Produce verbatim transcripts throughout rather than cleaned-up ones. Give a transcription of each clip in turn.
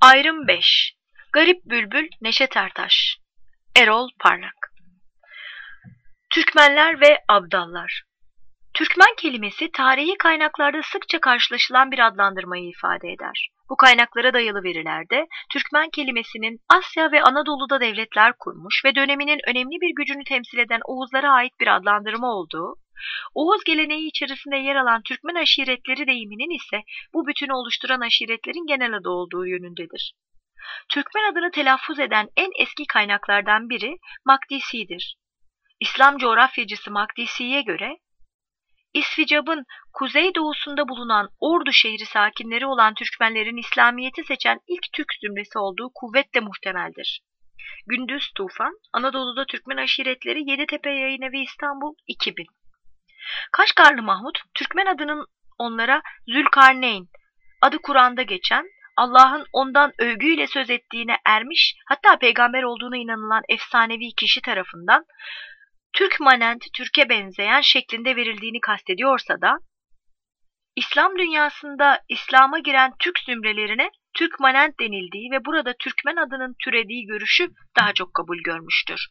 Ayrım beş. Garip Bülbül Neşet Ertaş. Erol Parlak. Türkmenler ve Abdallar. Türkmen kelimesi tarihi kaynaklarda sıkça karşılaşılan bir adlandırmayı ifade eder. Bu kaynaklara dayalı verilerde Türkmen kelimesinin Asya ve Anadolu'da devletler kurmuş ve döneminin önemli bir gücünü temsil eden Oğuzlara ait bir adlandırma olduğu, Oğuz geleneği içerisinde yer alan Türkmen aşiretleri deyiminin ise bu bütünü oluşturan aşiretlerin genel adı olduğu yönündedir. Türkmen adını telaffuz eden en eski kaynaklardan biri Makdisi'dir. İslam coğrafyacısı Makdisi'ye göre, İsficab'ın kuzeydoğusunda bulunan Ordu şehri sakinleri olan Türkmenlerin İslamiyet'i seçen ilk Türk zümresi olduğu kuvvetle muhtemeldir. Gündüz Tufan, Anadolu'da Türkmen aşiretleri Yeditepe Yayınevi İstanbul iki bin. Kaşgarlı Mahmud, Türkmen adının onlara Zülkarneyn, adı Kur'an'da geçen, Allah'ın ondan övgüyle söz ettiğine ermiş, hatta peygamber olduğuna inanılan efsanevi kişi tarafından Türkmanent, Türk'e benzeyen şeklinde verildiğini kastediyorsa da, İslam dünyasında İslam'a giren Türk zümrelerine Türkmanent denildiği ve burada Türkmen adının türediği görüşü daha çok kabul görmüştür.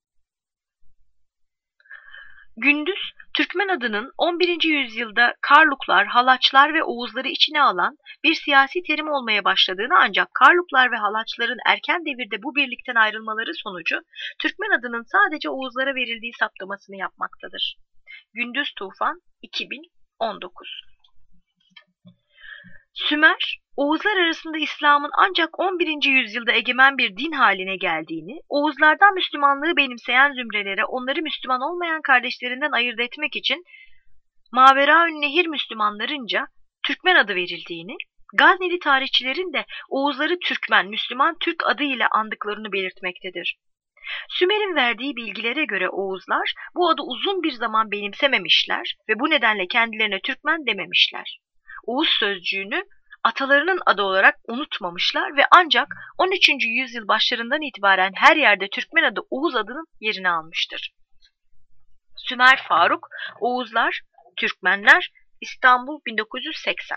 Gündüz, Türkmen adının on birinci yüzyılda Karluklar, Halaçlar ve Oğuzları içine alan bir siyasi terim olmaya başladığını, ancak Karluklar ve Halaçların erken devirde bu birlikten ayrılmaları sonucu Türkmen adının sadece Oğuzlara verildiği saptamasını yapmaktadır. Gündüz Tufan iki bin on dokuz. Sümer, Oğuzlar arasında İslam'ın ancak on birinci yüzyılda egemen bir din haline geldiğini, Oğuzlardan Müslümanlığı benimseyen zümrelere onları Müslüman olmayan kardeşlerinden ayırt etmek için Maveraün Nehir Müslümanlarınca Türkmen adı verildiğini, Gazneli tarihçilerin de Oğuzları Türkmen, Müslüman Türk adı ile andıklarını belirtmektedir. Sümer'in verdiği bilgilere göre Oğuzlar bu adı uzun bir zaman benimsememişler ve bu nedenle kendilerine Türkmen dememişler. Oğuz sözcüğünü atalarının adı olarak unutmamışlar ve ancak on üçüncü yüzyıl başlarından itibaren her yerde Türkmen adı Oğuz adının yerini almıştır. Sümer Faruk, Oğuzlar, Türkmenler, İstanbul bin dokuz yüz seksen.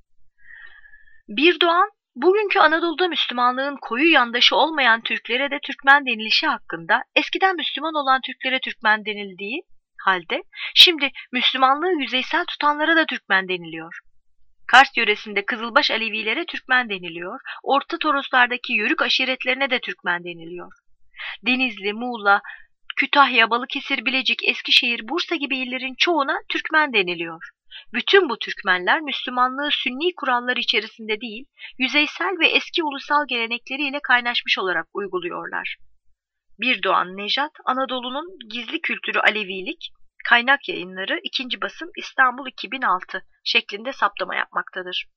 Bir Doğan, bugünkü Anadolu'da Müslümanlığın koyu yandaşı olmayan Türklere de Türkmen denilişi hakkında eskiden Müslüman olan Türklere Türkmen denildiği halde şimdi Müslümanlığı yüzeysel tutanlara da Türkmen deniliyor. Kars yöresinde Kızılbaş Alevilere Türkmen deniliyor, Orta Toroslardaki Yörük aşiretlerine de Türkmen deniliyor. Denizli, Muğla, Kütahya, Balıkesir, Bilecik, Eskişehir, Bursa gibi illerin çoğuna Türkmen deniliyor. Bütün bu Türkmenler Müslümanlığı sünni kurallar içerisinde değil, yüzeysel ve eski ulusal gelenekleriyle kaynaşmış olarak uyguluyorlar. Bir Doğan Nejat, Anadolu'nun gizli kültürü Alevilik, Kaynak Yayınları, ikinci basım, İstanbul iki bin altı şeklinde saptama yapmaktadır.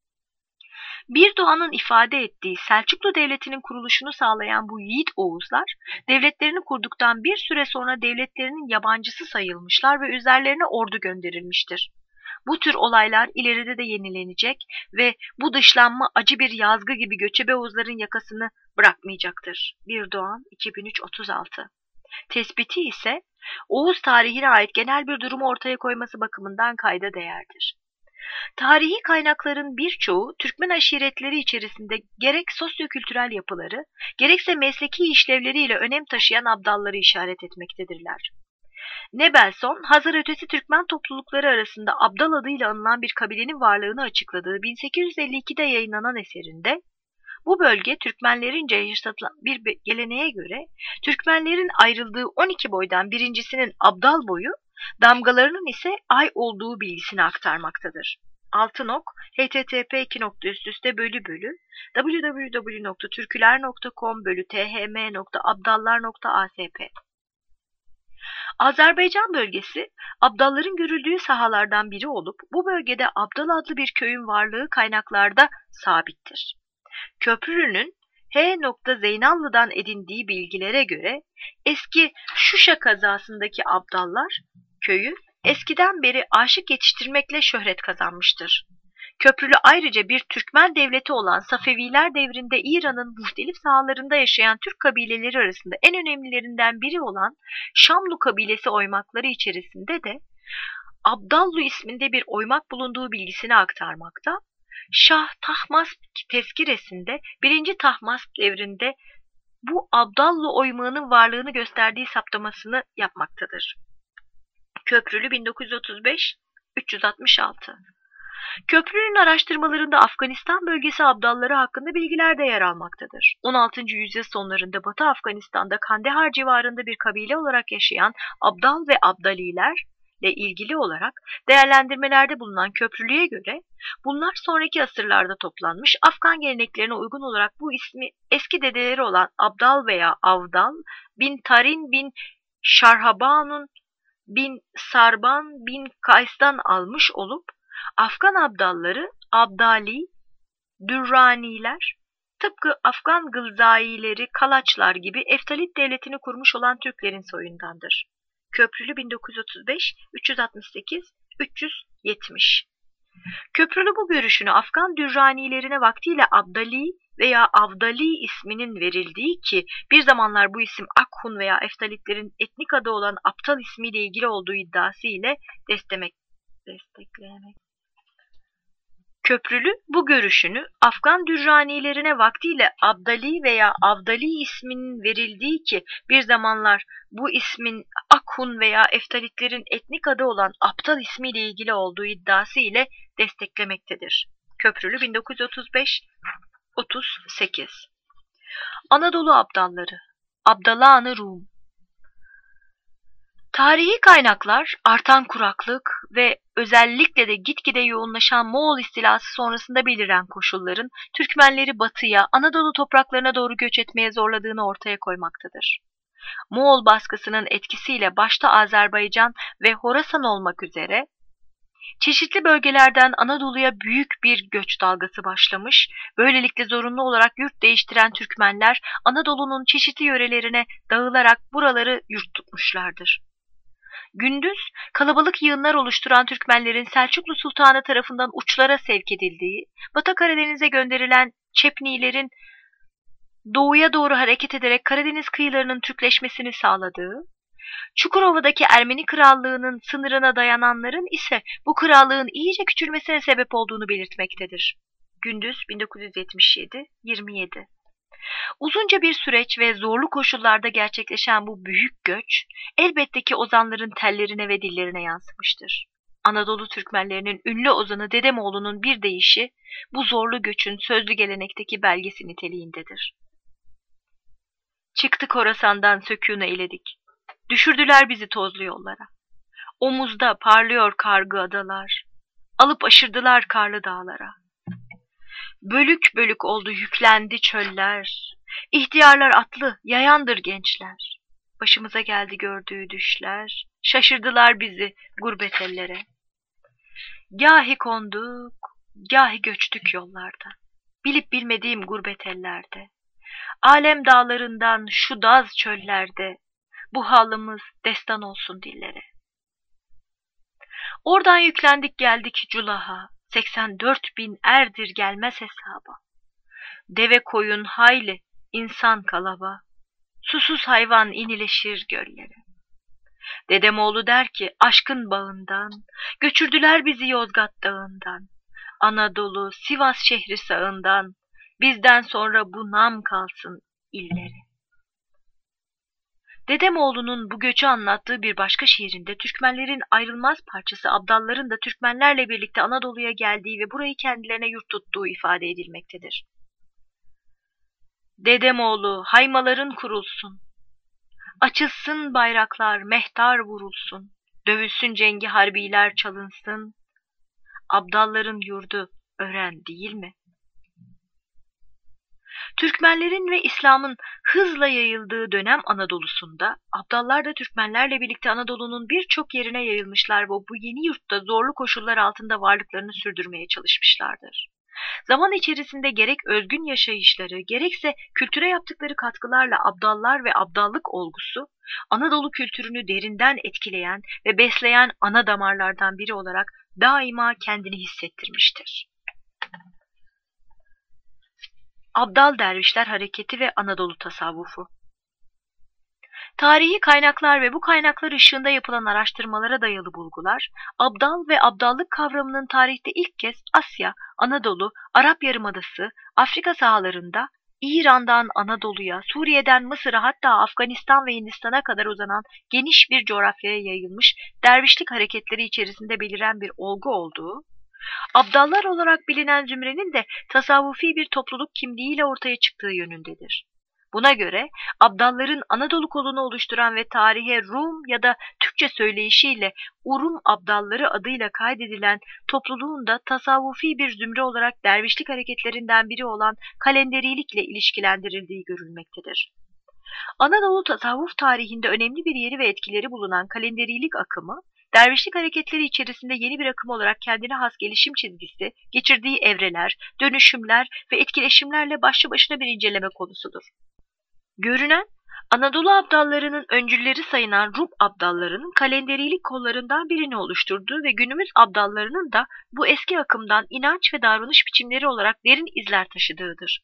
Bir Doğan'ın ifade ettiği Selçuklu Devleti'nin kuruluşunu sağlayan bu yiğit Oğuzlar, devletlerini kurduktan bir süre sonra devletlerinin yabancısı sayılmışlar ve üzerlerine ordu gönderilmiştir. Bu tür olaylar ileride de yenilenecek ve bu dışlanma acı bir yazgı gibi göçebe Oğuzların yakasını bırakmayacaktır. Bir Doğan iki bin üç otuz altı. Tespiti ise Oğuz tarihine ait genel bir durumu ortaya koyması bakımından kayda değerdir. Tarihi kaynakların birçoğu Türkmen aşiretleri içerisinde gerek sosyokültürel yapıları, gerekse mesleki işlevleriyle önem taşıyan abdalları işaret etmektedirler. Nebelson, Hazar ötesi Türkmen toplulukları arasında abdal adıyla anılan bir kabilenin varlığını açıkladığı bin sekiz yüz elli ikide yayınlanan eserinde, bu bölge Türkmenlerince yaşatılan bir geleneğe göre Türkmenlerin ayrıldığı on iki boydan birincisinin abdal boyu, damgalarının ise ay olduğu bilgisini aktarmaktadır. Altınok, h t t p iki nokta üst üste bölü bölü w w w nokta türküler nokta com bölü t h m nokta abdallar nokta a s p. Azerbaycan bölgesi, abdalların görüldüğü sahalardan biri olup, bu bölgede Abdal adlı bir köyün varlığı kaynaklarda sabittir. Köprülü'nün H. Zeynallı'dan edindiği bilgilere göre eski Şuşa kazasındaki abdallar köyü eskiden beri aşık yetiştirmekle şöhret kazanmıştır. Köprülü ayrıca bir Türkmen devleti olan Safeviler devrinde İran'ın muhtelif sahalarında yaşayan Türk kabileleri arasında en önemlilerinden biri olan Şamlu kabilesi oymakları içerisinde de Abdallu isminde bir oymak bulunduğu bilgisini aktarmakta. Şah Tahmasp tezkiresinde birinci Tahmasp devrinde bu Abdallı oymağının varlığını gösterdiği saptamasını yapmaktadır. Köprülü bin dokuz yüz otuz beş üç yüz altmış altı. Köprülü'nün araştırmalarında Afganistan bölgesi Abdalları hakkında bilgiler de yer almaktadır. on altıncı yüzyıl sonlarında Batı Afganistan'da Kandahar civarında bir kabile olarak yaşayan Abdal ve Abdaliler ile ilgili olarak değerlendirmelerde bulunan Köprülü'ye göre bunlar sonraki asırlarda toplanmış Afgan geleneklerine uygun olarak bu ismi eski dedeleri olan Abdal veya Avdal bin Tarin bin Şarhabanun bin Sarban bin Kays'tan almış olup Afgan Abdalları Abdali, Dürraniler, tıpkı Afgan Gılzaileri, Kalaçlar gibi Eftalit devletini kurmuş olan Türklerin soyundandır. Köprülü bin dokuz yüz otuz beş üç yüz altmış sekiz üç yüz yetmiş. Köprülü bu görüşünü Afgan Dürranilerine vaktiyle Abdali veya Avdali isminin verildiği ki bir zamanlar bu isim Akhun veya Eftalitlerin etnik adı olan Aptal ismiyle ilgili olduğu iddiası ile desteklemek. desteklemek. Köprülü bu görüşünü Afgan Dürranilerine vaktiyle Abdali veya Avdali isminin verildiği ki bir zamanlar bu ismin Akhun veya Eftalitlerin etnik adı olan Aptal ismiyle ilgili olduğu iddiası ile desteklemektedir. Köprülü bin dokuz yüz otuz beş otuz sekiz. Anadolu Abdalları Abdalan-ı Rum. Tarihi kaynaklar artan kuraklık ve özellikle de gitgide yoğunlaşan Moğol istilası sonrasında beliren koşulların Türkmenleri batıya, Anadolu topraklarına doğru göç etmeye zorladığını ortaya koymaktadır. Moğol baskısının etkisiyle başta Azerbaycan ve Horasan olmak üzere çeşitli bölgelerden Anadolu'ya büyük bir göç dalgası başlamış, böylelikle zorunlu olarak yurt değiştiren Türkmenler Anadolu'nun çeşitli yörelerine dağılarak buraları yurt tutmuşlardır. Gündüz kalabalık yığınlar oluşturan Türkmenlerin Selçuklu Sultanı tarafından uçlara sevk edildiği, Batı Karadeniz'e gönderilen Çepnilerin doğuya doğru hareket ederek Karadeniz kıyılarının Türkleşmesini sağladığı, Çukurova'daki Ermeni Krallığı'nın sınırına dayananların ise bu krallığın iyice küçülmesine sebep olduğunu belirtmektedir. Gündüz bin dokuz yüz yetmiş yedi yirmi yedi. Uzunca bir süreç ve zorlu koşullarda gerçekleşen bu büyük göç, elbette ki ozanların tellerine ve dillerine yansımıştır. Anadolu Türkmenlerinin ünlü ozanı Dedemoğlu'nun bir deyişi, bu zorlu göçün sözlü gelenekteki belgesi niteliğindedir. Çıktık Horasan'dan sökûnu eyledik. Düşürdüler bizi tozlu yollara. Omuzda parlıyor kargı adalar. Alıp aşırdılar karlı dağlara. Bölük bölük oldu yüklendi çöller. İhtiyarlar atlı, yayandır gençler. Başımıza geldi gördüğü düşler. Şaşırdılar bizi gurbet ellere. Gahi konduk, gahi göçtük yollarda. Bilip bilmediğim gurbet ellerde. Alem dağlarından şu daz çöllerde. Bu halımız destan olsun dillere. Oradan yüklendik geldik Culah'a. seksen dört bin erdir gelmez hesaba. Deve koyun hayli, insan kalaba. Susuz hayvan inileşir göllere. Dedemoğlu der ki aşkın bağından, göçürdüler bizi Yozgat dağından. Anadolu, Sivas şehri sağından, bizden sonra bu nam kalsın illere. Dedemoğlu'nun bu göçü anlattığı bir başka şiirinde Türkmenlerin ayrılmaz parçası Abdalların da Türkmenlerle birlikte Anadolu'ya geldiği ve burayı kendilerine yurt tuttuğu ifade edilmektedir. Dedemoğlu haymaların kurulsun, açılsın bayraklar mehtar vurulsun, dövülsün cengi harbiler çalınsın, Abdalların yurdu öğren değil mi? Türkmenlerin ve İslam'ın hızla yayıldığı dönem Anadolu'sunda Abdallar da Türkmenlerle birlikte Anadolu'nun birçok yerine yayılmışlar ve bu yeni yurtta zorlu koşullar altında varlıklarını sürdürmeye çalışmışlardır. Zaman içerisinde gerek özgün yaşayışları gerekse kültüre yaptıkları katkılarla Abdallar ve Abdallık olgusu Anadolu kültürünü derinden etkileyen ve besleyen ana damarlardan biri olarak daima kendini hissettirmiştir. Abdal Dervişler Hareketi ve Anadolu Tasavvufu. Tarihi kaynaklar ve bu kaynaklar ışığında yapılan araştırmalara dayalı bulgular, abdal ve abdallık kavramının tarihte ilk kez Asya, Anadolu, Arap Yarımadası, Afrika sahalarında, İran'dan Anadolu'ya, Suriye'den Mısır'a hatta Afganistan ve Hindistan'a kadar uzanan geniş bir coğrafyaya yayılmış dervişlik hareketleri içerisinde beliren bir olgu olduğu, abdallar olarak bilinen zümrenin de tasavvufi bir topluluk kimliğiyle ortaya çıktığı yönündedir. Buna göre abdalların Anadolu kolunu oluşturan ve tarihe Rum ya da Türkçe söyleyişiyle Urum abdalları adıyla kaydedilen topluluğun da tasavvufi bir zümre olarak dervişlik hareketlerinden biri olan kalenderilikle ilişkilendirildiği görülmektedir. Anadolu tasavvuf tarihinde önemli bir yeri ve etkileri bulunan kalenderilik akımı, dervişlik hareketleri içerisinde yeni bir akım olarak kendine has gelişim çizgisi, geçirdiği evreler, dönüşümler ve etkileşimlerle başlı başına bir inceleme konusudur. Görünen, Anadolu abdallarının öncülleri sayılan Rum abdallarının kalenderilik kollarından birini oluşturduğu ve günümüz abdallarının da bu eski akımdan inanç ve davranış biçimleri olarak derin izler taşıdığıdır.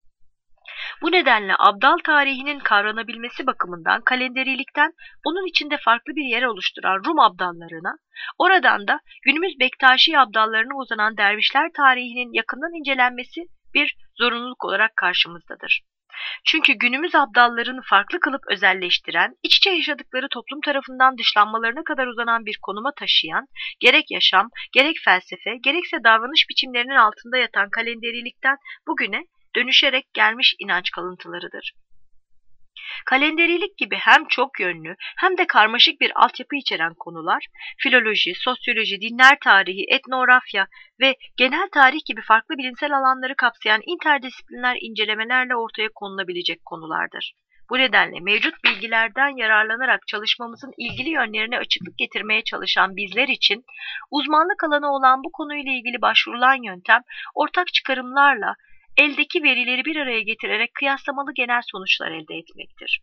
Bu nedenle abdal tarihinin kavranabilmesi bakımından kalenderilikten onun içinde farklı bir yer oluşturan Rum abdallarına, oradan da günümüz Bektaşi abdallarına uzanan dervişler tarihinin yakından incelenmesi bir zorunluluk olarak karşımızdadır. Çünkü günümüz abdallarını farklı kılıp özelleştiren, iç içe yaşadıkları toplum tarafından dışlanmalarına kadar uzanan bir konuma taşıyan, gerek yaşam, gerek felsefe, gerekse davranış biçimlerinin altında yatan kalenderilikten bugüne dönüşerek gelmiş inanç kalıntılarıdır. Kalenderilik gibi hem çok yönlü hem de karmaşık bir altyapı içeren konular, filoloji, sosyoloji, dinler tarihi, etnografya ve genel tarih gibi farklı bilimsel alanları kapsayan interdisipliner incelemelerle ortaya konulabilecek konulardır. Bu nedenle mevcut bilgilerden yararlanarak çalışmamızın ilgili yönlerine açıklık getirmeye çalışan bizler için uzmanlık alanı olan bu konuyla ilgili başvurulan yöntem ortak çıkarımlarla eldeki verileri bir araya getirerek kıyaslamalı genel sonuçlar elde etmektir.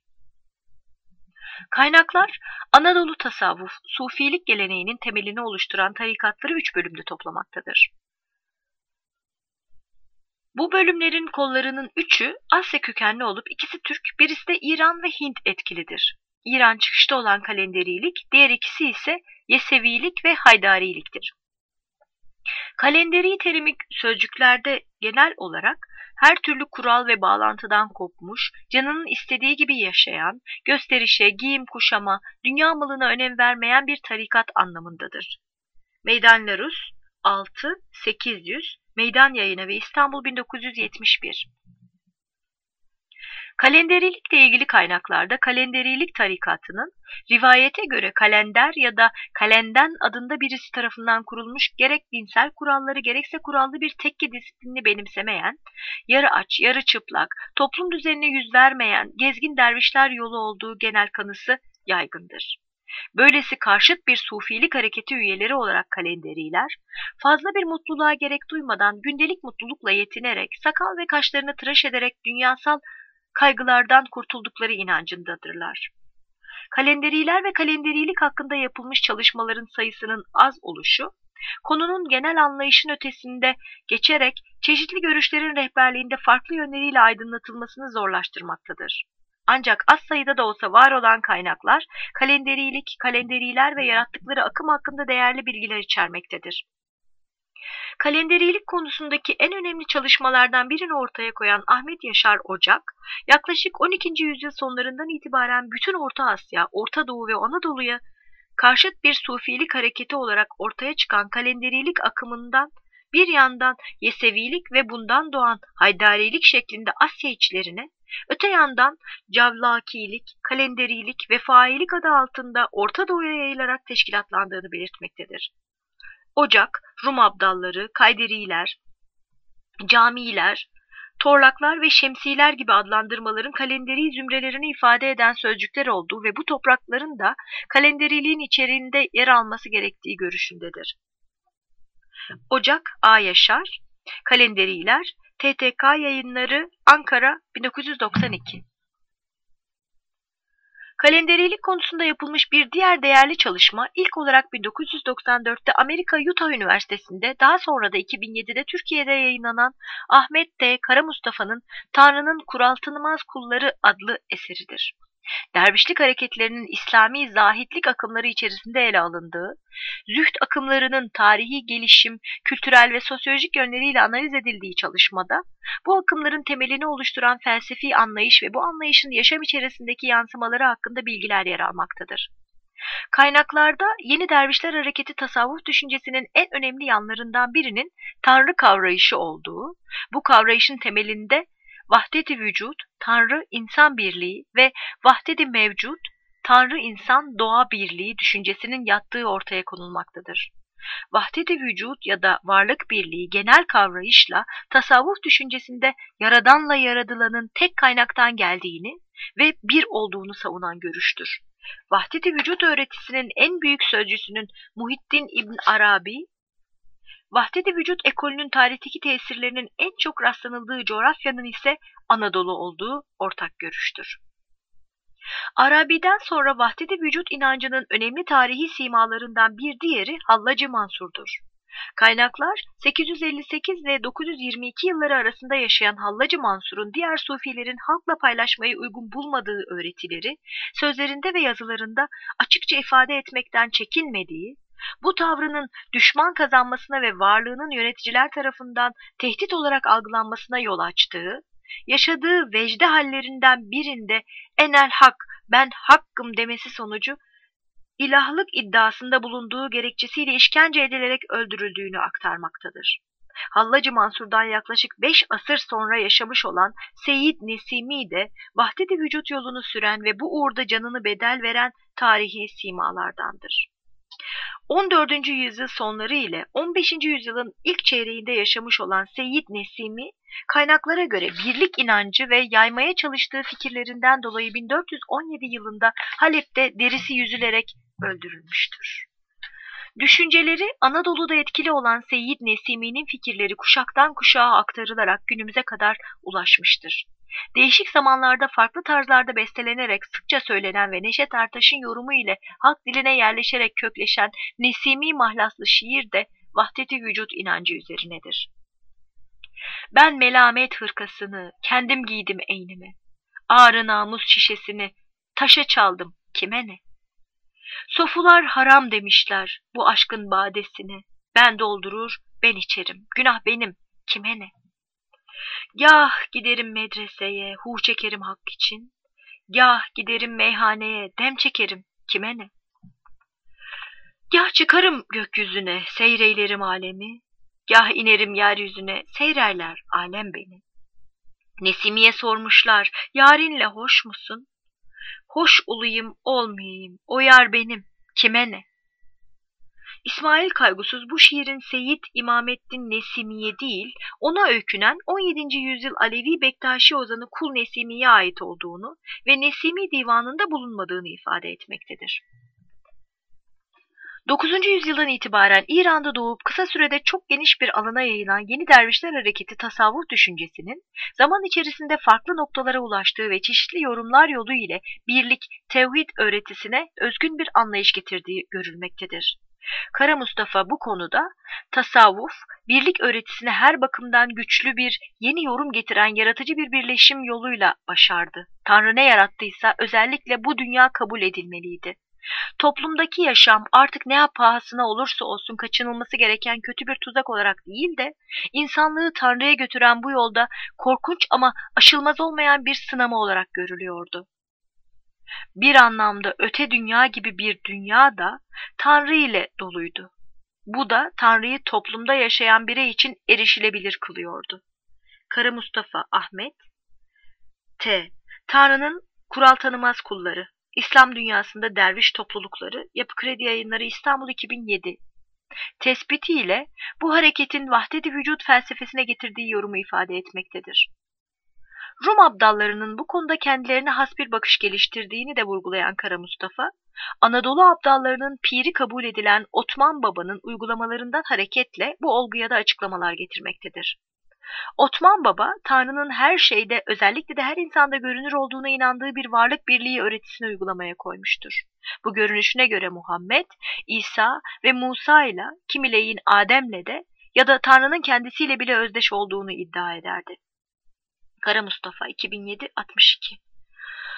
Kaynaklar, Anadolu tasavvuf, sufilik geleneğinin temelini oluşturan tarikatları üç bölümde toplamaktadır. Bu bölümlerin kollarının üçü Asya kökenli olup ikisi Türk, birisi de İran ve Hint etkilidir. İran çıkışta olan kalenderilik, diğer ikisi ise Yesevilik ve Haydariliktir. Kalenderi terimi sözcüklerde genel olarak her türlü kural ve bağlantıdan kopmuş, canının istediği gibi yaşayan, gösterişe, giyim kuşama, dünya malına önem vermeyen bir tarikat anlamındadır. Meydan Larus altı sekiz yüz, Meydan Yayını ve İstanbul bin dokuz yüz yetmiş bir. Kalenderilikle ilgili kaynaklarda kalenderilik tarikatının rivayete göre kalender ya da kalenden adında birisi tarafından kurulmuş gerek dinsel kuralları gerekse kurallı bir tekke disiplinini benimsemeyen, yarı aç, yarı çıplak, toplum düzenine yüz vermeyen gezgin dervişler yolu olduğu genel kanısı yaygındır. Böylesi karşıt bir sufilik hareketi üyeleri olarak kalenderiler, fazla bir mutluluğa gerek duymadan gündelik mutlulukla yetinerek, sakal ve kaşlarını tıraş ederek dünyasal kaygılardan kurtuldukları inancındadırlar. Kalenderiler ve kalenderilik hakkında yapılmış çalışmaların sayısının az oluşu, konunun genel anlayışın ötesinde geçerek çeşitli görüşlerin rehberliğinde farklı yönleriyle aydınlatılmasını zorlaştırmaktadır. Ancak az sayıda da olsa var olan kaynaklar, kalenderilik, kalenderiler ve yarattıkları akım hakkında değerli bilgiler içermektedir. Kalenderilik konusundaki en önemli çalışmalardan birini ortaya koyan Ahmet Yaşar Ocak, yaklaşık on ikinci yüzyıl sonlarından itibaren bütün Orta Asya, Orta Doğu ve Anadolu'ya karşıt bir sufilik hareketi olarak ortaya çıkan kalenderilik akımından bir yandan Yesevilik ve bundan doğan Haydarilik şeklinde Asya içlerine, öte yandan Cavlakilik, kalenderilik ve failik adı altında Orta Doğu'ya yayılarak teşkilatlandığını belirtmektedir. Ocak, Rum abdalları, Kayderiler, camiler, torlaklar ve şemsiler gibi adlandırmaların kalenderi zümrelerini ifade eden sözcükler olduğu ve bu toprakların da kalenderiliğin içeriğinde yer alması gerektiği görüşündedir. Ocak, A. Yaşar, Kalenderiler, T T K Yayınları, Ankara bin dokuz yüz doksan iki. Kalenderilik konusunda yapılmış bir diğer değerli çalışma ilk olarak bin dokuz yüz doksan dörtte Amerika Utah Üniversitesi'nde, daha sonra da iki bin yedide Türkiye'de yayınlanan Ahmet T. Karamustafa'nın Tanrı'nın Kural Tanımaz Kulları adlı eseridir. dervişlik hareketlerinin İslami zahitlik akımları içerisinde ele alındığı, zühd akımlarının tarihi gelişim, kültürel ve sosyolojik yönleriyle analiz edildiği çalışmada, bu akımların temelini oluşturan felsefi anlayış ve bu anlayışın yaşam içerisindeki yansımaları hakkında bilgiler yer almaktadır. Kaynaklarda yeni dervişler hareketi tasavvuf düşüncesinin en önemli yanlarından birinin Tanrı kavrayışı olduğu, bu kavrayışın temelinde vahdet-i vücut, Tanrı-insan birliği ve vahdet-i mevcut, Tanrı-insan doğa birliği düşüncesinin yattığı ortaya konulmaktadır. Vahdet-i vücut ya da varlık birliği genel kavrayışla tasavvuf düşüncesinde yaradanla yaradılanın tek kaynaktan geldiğini ve bir olduğunu savunan görüştür. Vahdet-i vücut öğretisinin en büyük sözcüsünün Muhyiddin İbn Arabi, vahdet-i vücut ekolünün tarihteki tesirlerinin en çok rastlanıldığı coğrafyanın ise Anadolu olduğu ortak görüştür. Arabi'den sonra vahdet-i vücut inancının önemli tarihi simalarından bir diğeri Hallacı Mansur'dur. Kaynaklar sekiz yüz elli sekiz ile dokuz yüz yirmi iki yılları arasında yaşayan Hallacı Mansur'un diğer sufilerin halkla paylaşmayı uygun bulmadığı öğretileri sözlerinde ve yazılarında açıkça ifade etmekten çekinmediği, bu tavrının düşman kazanmasına ve varlığının yöneticiler tarafından tehdit olarak algılanmasına yol açtığı, yaşadığı vecde hallerinden birinde enel hak, ben hakkım demesi sonucu ilahlık iddiasında bulunduğu gerekçesiyle işkence edilerek öldürüldüğünü aktarmaktadır. Hallacı Mansur'dan yaklaşık beş asır sonra yaşamış olan Seyyid Nesimi de vahdet-i vücut yolunu süren ve bu uğurda canını bedel veren tarihi simalardandır. on dördüncü yüzyıl sonları ile on beşinci yüzyılın ilk çeyreğinde yaşamış olan Seyyid Nesimi, kaynaklara göre birlik inancı ve yaymaya çalıştığı fikirlerinden dolayı bin dört yüz on yedi yılında Halep'te derisi yüzülerek öldürülmüştür. Düşünceleri Anadolu'da etkili olan Seyyid Nesimi'nin fikirleri kuşaktan kuşağa aktarılarak günümüze kadar ulaşmıştır. Değişik zamanlarda farklı tarzlarda bestelenerek sıkça söylenen ve Neşet Ertaş'ın yorumu ile halk diline yerleşerek kökleşen Nesimi mahlaslı şiir de vahdet-i vücut inancı üzerinedir. Ben melamet hırkasını kendim giydim eynime, ağrı namus şişesini taşa çaldım kime ne? Sofular haram demişler bu aşkın badesini, ben doldurur ben içerim, günah benim kime ne? Gah giderim medreseye, hu çekerim hak için, gah giderim meyhaneye, dem çekerim kime ne? Gah çıkarım gökyüzüne, seyreylerim alemi, gah inerim yeryüzüne, seyrerler alem beni. Nesimi'ye sormuşlar, yarinle hoş musun? Hoş olayım olmayayım, o yar benim, kime ne? İsmail Kaygusuz bu şiirin Seyyid İmamettin Nesimi'ye değil, ona öykünen on yedinci yüzyıl Alevi Bektaşi ozanı Kul Nesimi'ye ait olduğunu ve Nesimi divanında bulunmadığını ifade etmektedir. dokuzuncu yüzyıldan itibaren İran'da doğup kısa sürede çok geniş bir alana yayılan yeni dervişler hareketi tasavvuf düşüncesinin zaman içerisinde farklı noktalara ulaştığı ve çeşitli yorumlar yolu ile birlik, tevhid öğretisine özgün bir anlayış getirdiği görülmektedir. Kara Mustafa bu konuda tasavvuf, birlik öğretisine her bakımdan güçlü bir yeni yorum getiren yaratıcı bir birleşim yoluyla başardı. Tanrı ne yarattıysa özellikle bu dünya kabul edilmeliydi. Toplumdaki yaşam artık ne pahasına olursa olsun kaçınılması gereken kötü bir tuzak olarak değil de insanlığı Tanrı'ya götüren bu yolda korkunç ama aşılmaz olmayan bir sınama olarak görülüyordu. Bir anlamda öte dünya gibi bir dünya da Tanrı ile doluydu. Bu da Tanrı'yı toplumda yaşayan birey için erişilebilir kılıyordu. Kara Mustafa Ahmet T. Tanrı'nın kural tanımaz kulları. İslam dünyasında derviş toplulukları. Yapı Kredi Yayınları İstanbul iki bin yedi. Tespitiyle bu hareketin vahdet-i vücut felsefesine getirdiği yorumu ifade etmektedir. Rum abdallarının bu konuda kendilerine has bir bakış geliştirdiğini de vurgulayan Kara Mustafa, Anadolu abdallarının piri kabul edilen Otman Baba'nın uygulamalarından hareketle bu olguya da açıklamalar getirmektedir. Otman Baba, Tanrı'nın her şeyde, özellikle de her insanda görünür olduğuna inandığı bir varlık birliği öğretisini uygulamaya koymuştur. Bu görünüşüne göre Muhammed, İsa ve Musa ile, kimileyin Adem'le de ya da Tanrı'nın kendisiyle bile özdeş olduğunu iddia ederdi. Kara Mustafa iki bin yedi altmış iki.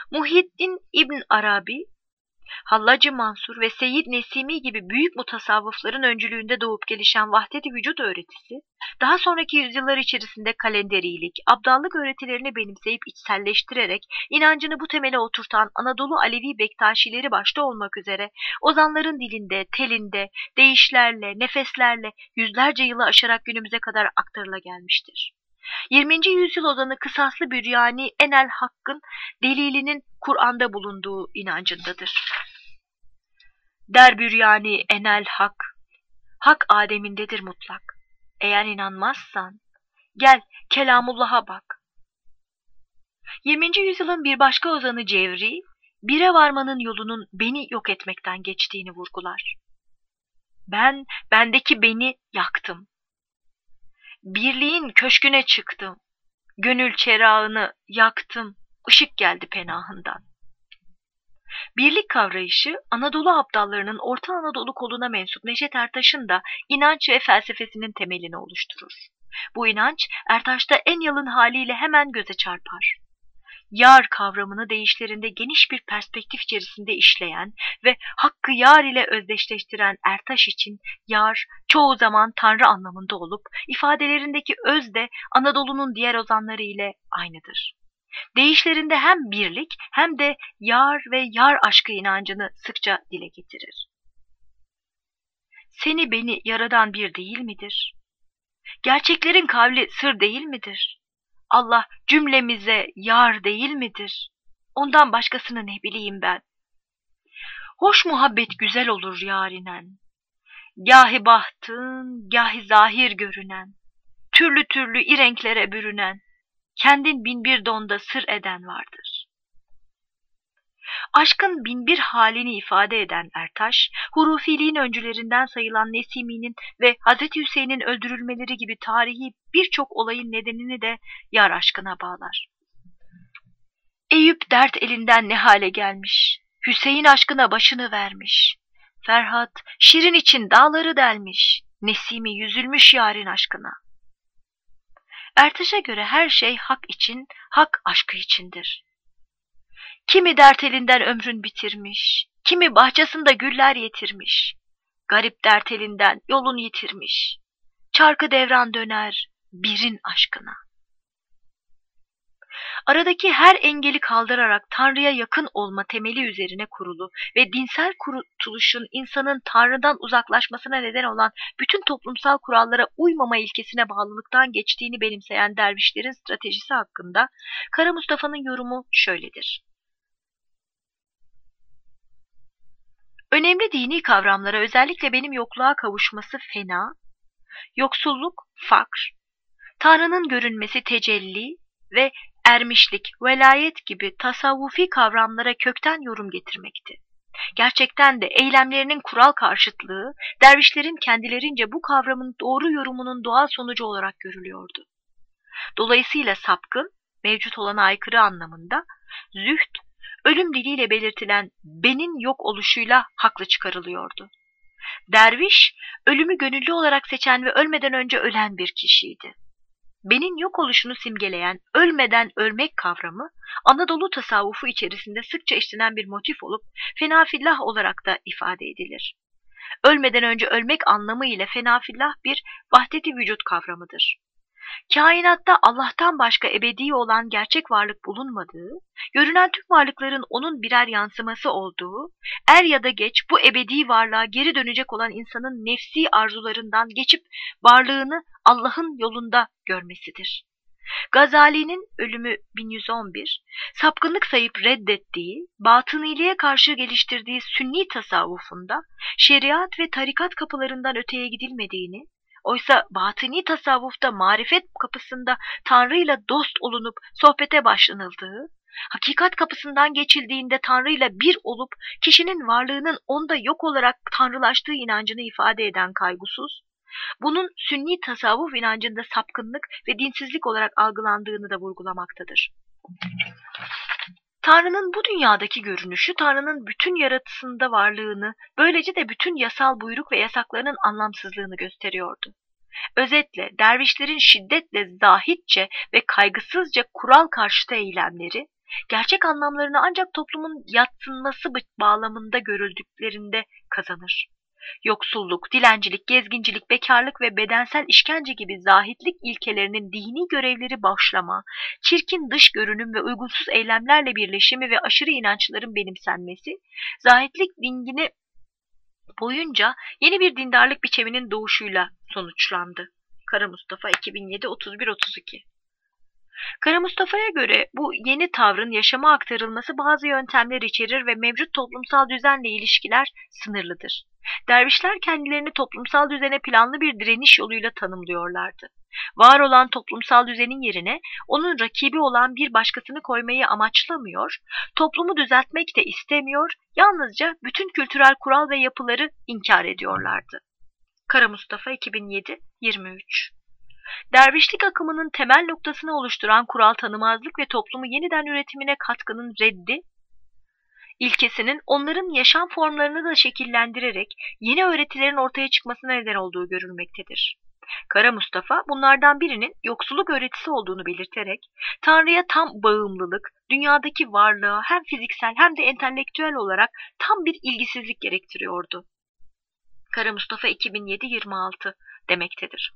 Muhyiddin İbn Arabi, Hallacı Mansur ve Seyyid Nesimi gibi büyük mutasavvıfların öncülüğünde doğup gelişen vahdet-i vücut öğretisi, daha sonraki yüzyıllar içerisinde kalenderilik, abdallık öğretilerini benimseyip içselleştirerek inancını bu temele oturtan Anadolu Alevi Bektaşileri başta olmak üzere ozanların dilinde, telinde, deyişlerle, nefeslerle yüzlerce yılı aşarak günümüze kadar aktarıla gelmiştir. yirminci yüzyıl ozanı Kısaslı Büryani Enel Hakk'ın delilinin Kur'an'da bulunduğu inancındadır. Der Büryani Enel Hak, Hak Adem'indedir mutlak. Eğer inanmazsan gel Kelamullah'a bak. yirminci yüzyılın bir başka ozanı Cevri, bire varmanın yolunun beni yok etmekten geçtiğini vurgular. Ben, bendeki beni yaktım. Birliğin köşküne çıktım. Gönül çerağını yaktım. Işık geldi penahından. Birlik kavrayışı Anadolu abdallarının Orta Anadolu koluna mensup Neşet Ertaş'ın da inanç ve felsefesinin temelini oluşturur. Bu inanç Ertaş'ta en yalın haliyle hemen göze çarpar. Yar kavramını deyişlerinde geniş bir perspektif içerisinde işleyen ve hakkı yar ile özdeşleştiren Ertaş için yar çoğu zaman Tanrı anlamında olup ifadelerindeki öz de Anadolu'nun diğer ozanları ile aynıdır. Deyişlerinde hem birlik hem de yar ve yar aşkı inancını sıkça dile getirir. Seni beni yaradan bir değil midir? Gerçeklerin kavli sır değil midir? Allah cümlemize yar değil midir? Ondan başkasını ne bileyim ben. Hoş muhabbet güzel olur yarinen. Gâhi bahtın, gâhi zahir görünen. Türlü türlü irenklere bürünen. Kendin bin bir donda sır eden vardır. Aşkın bin bir halini ifade eden Ertaş, hurufiliğin öncülerinden sayılan Nesimi'nin ve Hazreti Hüseyin'in öldürülmeleri gibi tarihi birçok olayın nedenini de yar aşkına bağlar. Eyüp dert elinden ne hale gelmiş, Hüseyin aşkına başını vermiş, Ferhat şirin için dağları delmiş, Nesimi yüzülmüş yarın aşkına. Ertaş'a göre her şey hak için, hak aşkı içindir. Kimi dert elinden ömrün bitirmiş, kimi bahçesinde güller yetirmiş. Garip dert elinden yolun yitirmiş. Çarkı devran döner birin aşkına. Aradaki her engeli kaldırarak Tanrı'ya yakın olma temeli üzerine kurulu ve dinsel kurtuluşun insanın Tanrı'dan uzaklaşmasına neden olan bütün toplumsal kurallara uymama ilkesine bağlılıktan geçtiğini benimseyen dervişlerin stratejisi hakkında Kara Mustafa'nın yorumu şöyledir. Önemli dini kavramlara özellikle benim yokluğa kavuşması fena, yoksulluk fakr, Tanrı'nın görünmesi tecelli ve ermişlik, velayet gibi tasavvufi kavramlara kökten yorum getirmekti. Gerçekten de eylemlerinin kural karşıtlığı, dervişlerin kendilerince bu kavramın doğru yorumunun doğal sonucu olarak görülüyordu. Dolayısıyla sapkın, mevcut olana aykırı anlamında, zühd, ölüm diliyle belirtilen benin yok oluşuyla haklı çıkarılıyordu. Derviş, ölümü gönüllü olarak seçen ve ölmeden önce ölen bir kişiydi. Benin yok oluşunu simgeleyen ölmeden ölmek kavramı, Anadolu tasavvufu içerisinde sıkça işlenen bir motif olup fenafillah olarak da ifade edilir. Ölmeden önce ölmek anlamı ile fenafillah bir vahdet-i vücut kavramıdır. Kainatta Allah'tan başka ebedi olan gerçek varlık bulunmadığı, görünen tüm varlıkların onun birer yansıması olduğu, er ya da geç bu ebedi varlığa geri dönecek olan insanın nefsi arzularından geçip varlığını Allah'ın yolunda görmesidir. Gazali'nin ölümü bin yüz on bir, sapkınlık sayıp reddettiği, batıniliğe karşı geliştirdiği sünni tasavvufunda şeriat ve tarikat kapılarından öteye gidilmediğini, oysa batıni tasavvufta marifet kapısında Tanrı'yla dost olunup sohbete başlanıldığı, hakikat kapısından geçildiğinde Tanrı'yla bir olup kişinin varlığının onda yok olarak tanrılaştığı inancını ifade eden kaygusuz, bunun sünni tasavvuf inancında sapkınlık ve dinsizlik olarak algılandığını da vurgulamaktadır. Tanrı'nın bu dünyadaki görünüşü, Tanrı'nın bütün yaratısında varlığını, böylece de bütün yasal buyruk ve yasaklarının anlamsızlığını gösteriyordu. Özetle dervişlerin şiddetle zahitçe ve kaygısızca kural karşıtı eylemleri, gerçek anlamlarını ancak toplumun yadsınması bağlamında görüldüklerinde kazanır. Yoksulluk, dilencilik, gezgincilik, bekarlık ve bedensel işkence gibi zahitlik ilkelerinin dini görevleri başlama, çirkin dış görünüm ve uygunsuz eylemlerle birleşimi ve aşırı inançların benimsenmesi, zahitlik dingini boyunca yeni bir dindarlık biçiminin doğuşuyla sonuçlandı. Kara Mustafa iki bin yedi otuz bir otuz iki. Kara Mustafa'ya göre bu yeni tavrın yaşama aktarılması bazı yöntemler içerir ve mevcut toplumsal düzenle ilişkiler sınırlıdır. Dervişler kendilerini toplumsal düzene planlı bir direniş yoluyla tanımlıyorlardı. Var olan toplumsal düzenin yerine onun rakibi olan bir başkasını koymayı amaçlamıyor, toplumu düzeltmek de istemiyor, yalnızca bütün kültürel kural ve yapıları inkar ediyorlardı. Kara Mustafa iki bin yedi yirmi üç. Dervişlik akımının temel noktasını oluşturan kural tanımazlık ve toplumu yeniden üretimine katkının reddi, ilkesinin onların yaşam formlarını da şekillendirerek yeni öğretilerin ortaya çıkmasına neden olduğu görülmektedir. Kara Mustafa bunlardan birinin yoksulluk öğretisi olduğunu belirterek, Tanrı'ya tam bağımlılık, dünyadaki varlığa hem fiziksel hem de entelektüel olarak tam bir ilgisizlik gerektiriyordu. Kara Mustafa iki bin yedi yirmi altı demektedir.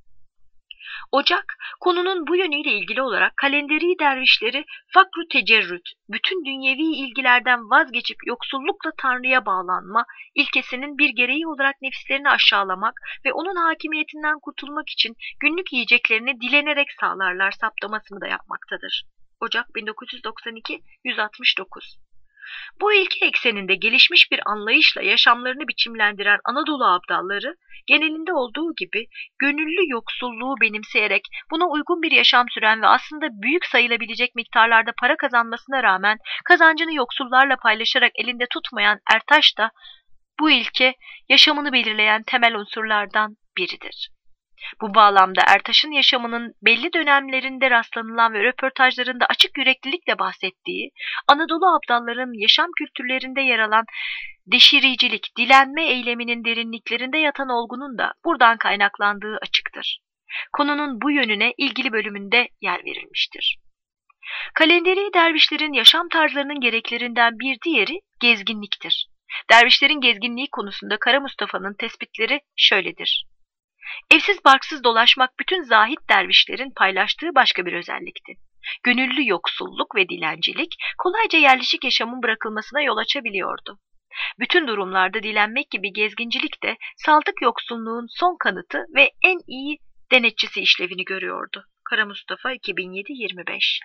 Ocak, konunun bu yönüyle ilgili olarak kalenderi dervişleri fakru tecerrüt, bütün dünyevi ilgilerden vazgeçip yoksullukla Tanrı'ya bağlanma ilkesinin bir gereği olarak nefislerini aşağılamak ve onun hakimiyetinden kurtulmak için günlük yiyeceklerini dilenerek sağlarlar saptamasını da yapmaktadır. Ocak bin dokuz yüz doksan iki yüz altmış dokuz. Bu ilke ekseninde gelişmiş bir anlayışla yaşamlarını biçimlendiren Anadolu abdalları, genelinde olduğu gibi gönüllü yoksulluğu benimseyerek buna uygun bir yaşam süren ve aslında büyük sayılabilecek miktarlarda para kazanmasına rağmen kazancını yoksullarla paylaşarak elinde tutmayan Ertaş da bu ilke yaşamını belirleyen temel unsurlardan biridir. Bu bağlamda Ertaş'ın yaşamının belli dönemlerinde rastlanılan ve röportajlarında açık yüreklilikle bahsettiği, Anadolu abdalların yaşam kültürlerinde yer alan deşiricilik, dilenme eyleminin derinliklerinde yatan olgunun da buradan kaynaklandığı açıktır. Konunun bu yönüne ilgili bölümünde yer verilmiştir. Kalenderi dervişlerin yaşam tarzlarının gereklerinden bir diğeri gezginliktir. Dervişlerin gezginliği konusunda Kara Mustafa'nın tespitleri şöyledir. Evsiz barksız dolaşmak bütün zahit dervişlerin paylaştığı başka bir özellikti. Gönüllü yoksulluk ve dilencilik kolayca yerleşik yaşamın bırakılmasına yol açabiliyordu. Bütün durumlarda dilenmek gibi gezgincilik de saldık yoksulluğun son kanıtı ve en iyi denetçisi işlevini görüyordu. Kara Mustafa iki bin yedi yirmi beş.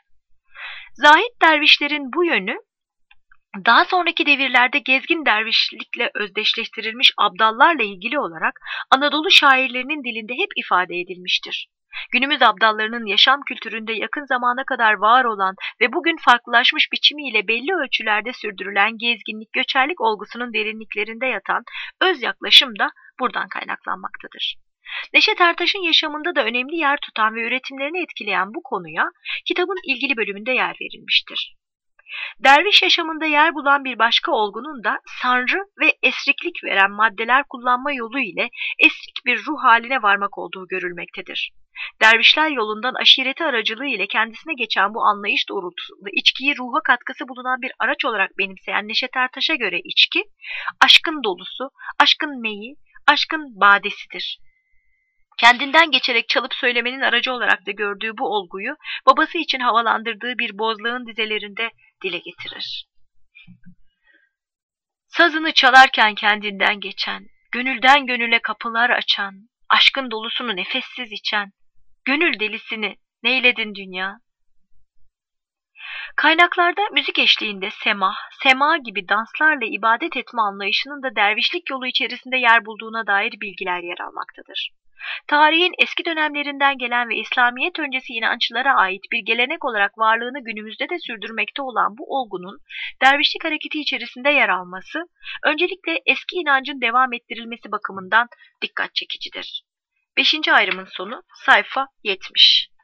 Zahit dervişlerin bu yönü daha sonraki devirlerde gezgin dervişlikle özdeşleştirilmiş abdallarla ilgili olarak Anadolu şairlerinin dilinde hep ifade edilmiştir. Günümüz abdallarının yaşam kültüründe yakın zamana kadar var olan ve bugün farklılaşmış biçimiyle belli ölçülerde sürdürülen gezginlik, göçerlik olgusunun derinliklerinde yatan öz yaklaşım da buradan kaynaklanmaktadır. Neşet Ertaş'ın yaşamında da önemli yer tutan ve üretimlerini etkileyen bu konuya kitabın ilgili bölümünde yer verilmiştir. Derviş yaşamında yer bulan bir başka olgunun da sanrı ve esriklik veren maddeler kullanma yolu ile esrik bir ruh haline varmak olduğu görülmektedir. Dervişler yolundan aşireti aracılığı ile kendisine geçen bu anlayış doğrultusunda içkiyi ruha katkısı bulunan bir araç olarak benimseyen Neşet Ertaş'a göre içki, aşkın dolusu, aşkın meyi, aşkın badesidir. Kendinden geçerek çalıp söylemenin aracı olarak da gördüğü bu olguyu babası için havalandırdığı bir bozlağın dizelerinde dile getirir. Sazını çalarken kendinden geçen, gönülden gönüle kapılar açan, aşkın dolusunu nefessiz içen, gönül delisini neyledin dünya? Kaynaklarda müzik eşliğinde semah, sema gibi danslarla ibadet etme anlayışının da dervişlik yolu içerisinde yer bulduğuna dair bilgiler yer almaktadır. Tarihin eski dönemlerinden gelen ve İslamiyet öncesi inançlara ait bir gelenek olarak varlığını günümüzde de sürdürmekte olan bu olgunun dervişlik hareketi içerisinde yer alması, öncelikle eski inancın devam ettirilmesi bakımından dikkat çekicidir. Beşinci ayrımın sonu sayfa yetmiş.